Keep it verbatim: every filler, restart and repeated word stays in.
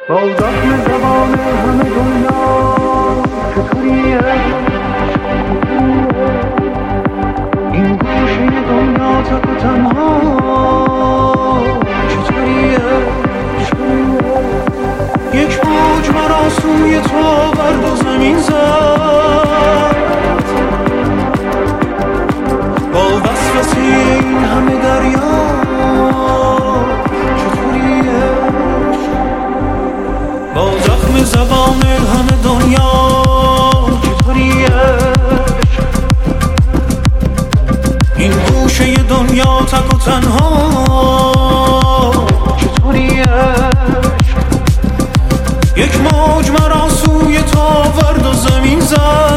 با زخم زبان همه دنیا چطوریه این گوشه دنیا تک و تنها چطوریه یک موج مرا سوی تو برد و زمین زد با وسوسه این همه دریا چطوریه با زخم زبان همه دنیا چطوریه این گوشه دنیا تک و تنها چطوریه یک موج مرا سوی تو ورد و زمین زد